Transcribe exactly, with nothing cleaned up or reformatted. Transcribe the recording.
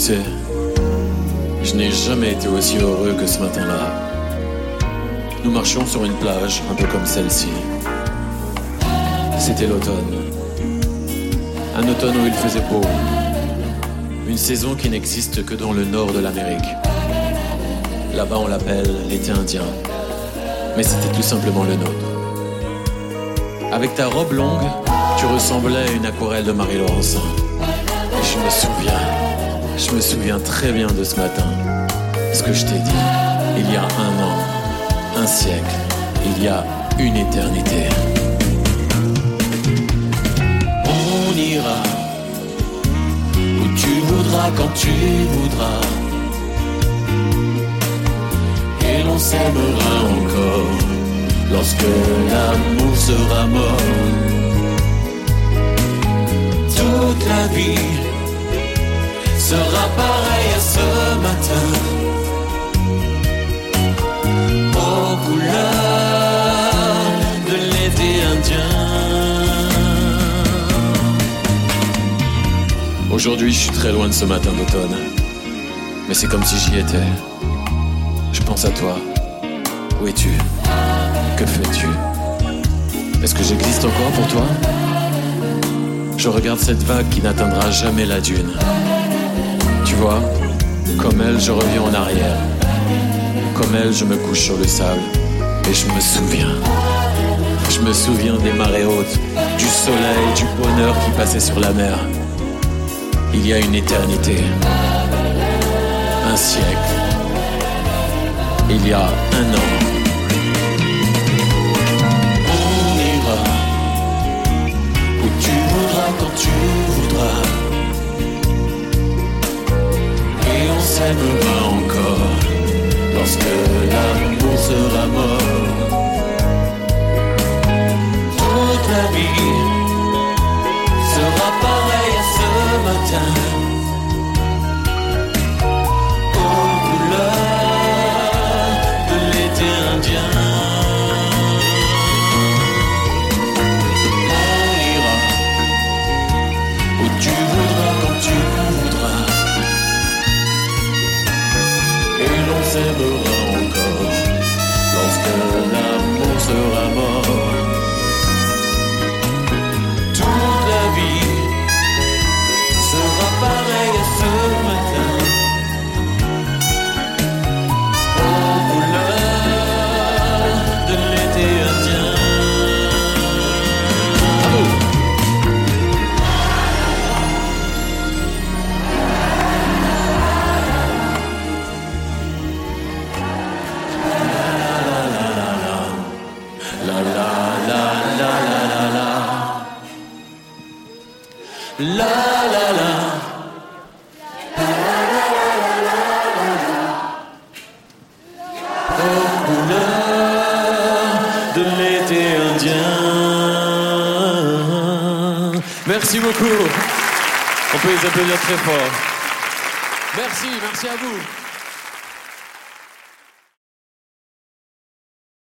sais, je n'ai jamais été aussi heureux que ce matin-là. Nous marchions sur une plage, un peu comme celle-ci. C'était l'automne. Un automne où il faisait beau. Une saison qui n'existe que dans le nord de l'Amérique. Là-bas, on l'appelle l'été indien. Mais c'était tout simplement le nôtre. Avec ta robe longue, tu ressemblais à une aquarelle de Marie Laurencin. Et je me souviens, je me souviens très bien de ce matin. Ce que je t'ai dit, il y a un an, un siècle, il y a une éternité. On ira où tu voudras, quand tu voudras. Et l'on s'aimera encore lorsque l'amour sera mort. Toute la vie sera pareille à ce matin, aux couleurs de l'été indien. Aujourd'hui, je suis très loin de ce matin d'automne, mais c'est comme si j'y étais. Je pense à toi. Où es-tu? Que fais-tu? Est-ce que j'existe encore pour toi? Je regarde cette vague qui n'atteindra jamais la dune. Tu vois, comme elle, je reviens en arrière. Comme elle, je me couche sur le sable. Et je me souviens. Je me souviens des marées hautes, du soleil, du bonheur qui passait sur la mer. Il y a une éternité. Un siècle. Il y a un an. On ira où tu voudras, quand tu voudras. Et on s'aimera encore lorsque l'amour sera mort. Toute la vie sera pareille à ce matin, aux couleurs de l'été indien. On ira où tu voudras, quand tu voudras. Et l'on s'aimera encore lorsque l'amour sera mort. Toute la vie sera pareille à ce matin, aux couleurs de l'été indien. Bravo. La la la la la la la. La la la. Aux couleurs de l'été indien. Merci beaucoup. On peut les applaudir très fort. Merci, merci à vous.